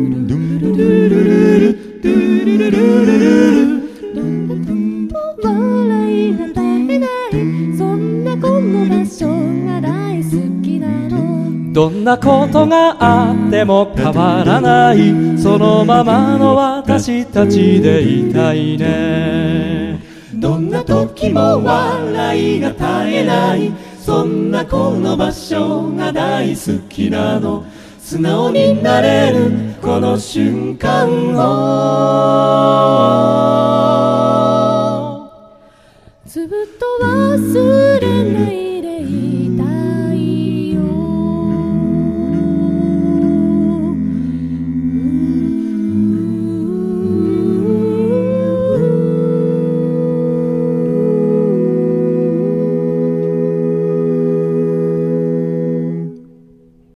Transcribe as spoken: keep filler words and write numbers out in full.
笑いが絶えないそんなこの場所が大好きなのどんなことがあっても変わらないそのままの私たちでいたいねどんな時も笑いが絶えないそんなこの場所が大好きなの素直になれるこの瞬間を